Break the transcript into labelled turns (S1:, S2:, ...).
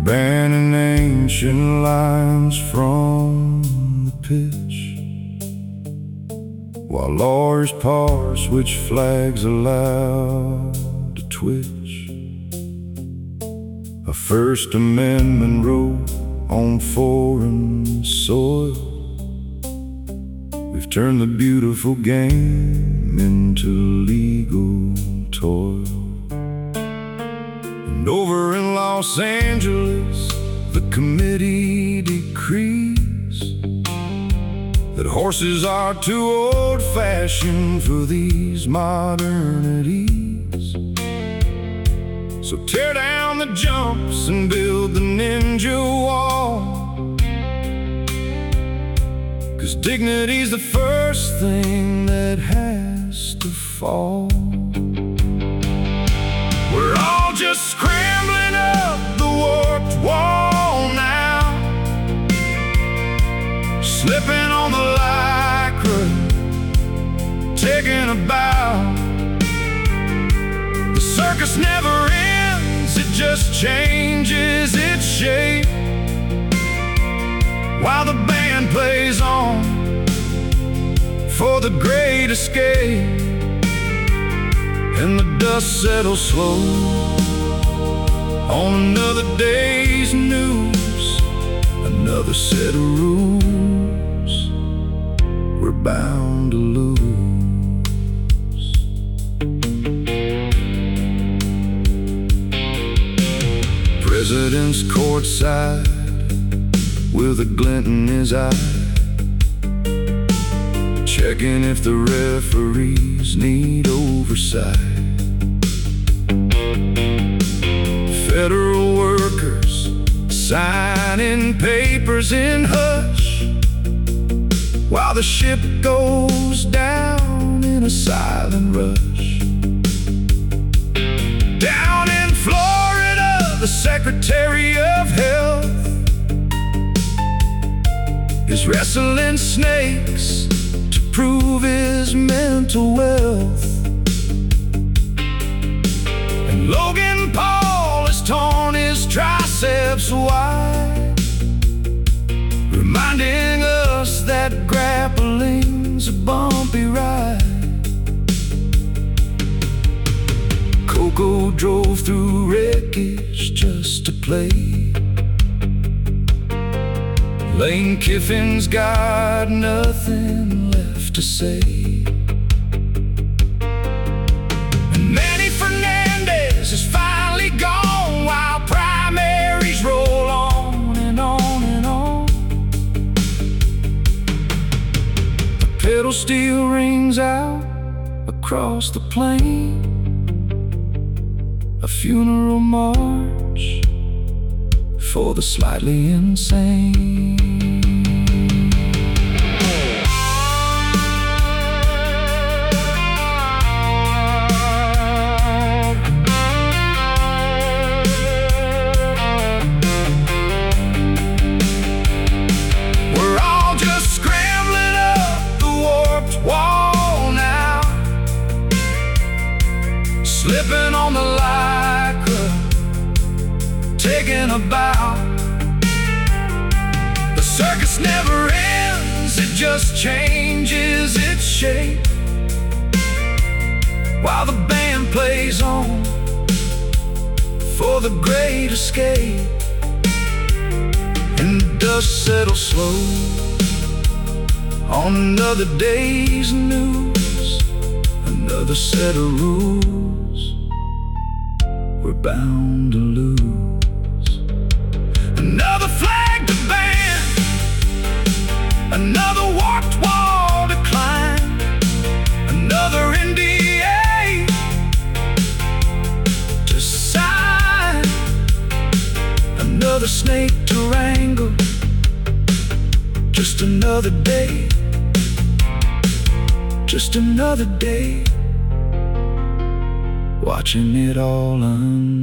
S1: banning ancient lines from the pitch, while lawyers parse which flags allowed to twitch. A First Amendment road on foreign soil. We've turned the beautiful game into legal toil. And over in Los Angeles, the committee decrees that horses are too old-fashioned for these modernities. So tear down the jumps and build the ninja wall, 'cause dignity's the first thing that has to fall. We're all just scrambling up the warped wall now, slipping on the lycra, taking a bow. The circus never ends, it just changes its shape, while the band plays on for the great escape. And the dust settles slow on another day's news, another set of rules we're bound to lose. President's courtside with a glint in his eye, checking if the referees need oversight. Federal workers signing papers in hush, while the ship goes down in a silent rush. Down in Florida, the Secretary of Health is wrestling snakes to prove his mental wealth. And Logan Paul has torn his triceps wide, reminding us that grappling's a bumpy ride. Coco drove through wreckage just to play. Lane Kiffin's got nothing left to say. And Manny Fernandez is finally gone, while primaries roll on and on and on. The pedal steel rings out across the plain, a funeral march for the slightly insane. We're all just scrambling up the warped wall now, slipping on the lycra, taking a bow. The circus never ends, it just changes its shape, while the band plays on for the great escape. And the dust settles slow on another day's news, another set of rules we're bound to lose. Another flag to ban, another warped wall to climb, another NDA to sign, another snake to wrangle. Just another day, just another day, watching it all unfold.